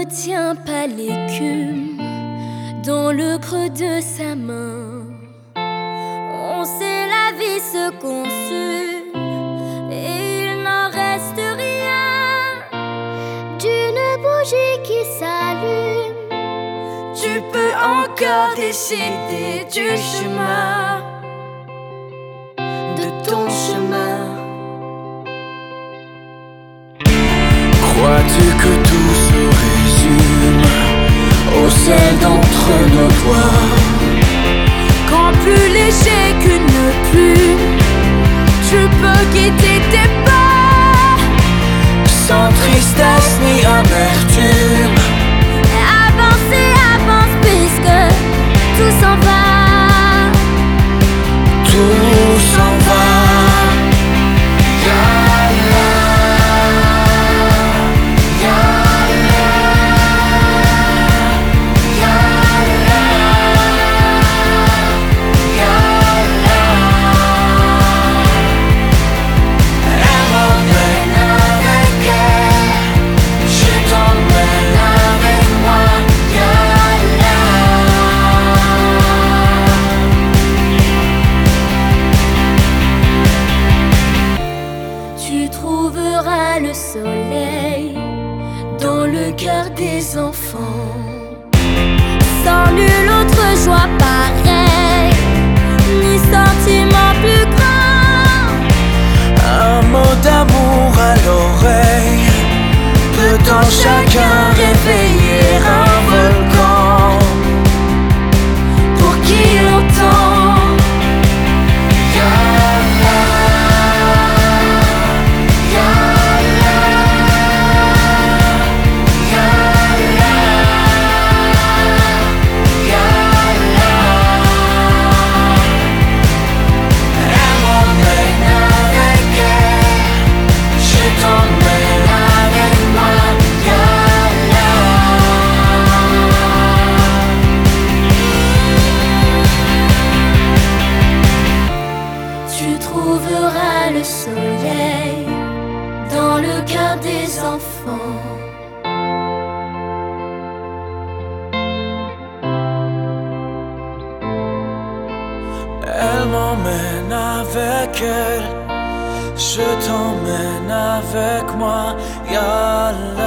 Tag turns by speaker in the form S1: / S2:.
S1: retient pas l'écume dans le creux de sa main. On sait la vie se consume et il n'en reste rien d'une bougie qui s'allume.
S2: Tu peux encore décider du chemin, de ton chemin.
S3: Crois-tu que tout se résume au sel d'entre nos doigts?
S2: Quand plus léger qu'une plume, tu peux guider tes pas,
S3: sans tristesse ni amertume.
S1: Avancer, avance puisque tout s'en va.
S3: Tout s'en va.
S1: Tu trouveras le soleil dans le cœur des enfants. Sans nulle autre joie pareille, ni sentiment plus grand.
S3: Un mot d'amour à l'oreille peut en chacun réveiller un volcan.
S1: Pour qui l'entend? Tu trouveras le soleil dans le cœur des enfants.
S3: Elle m'emmène avec elle, je t'emmène avec moi, Yallah.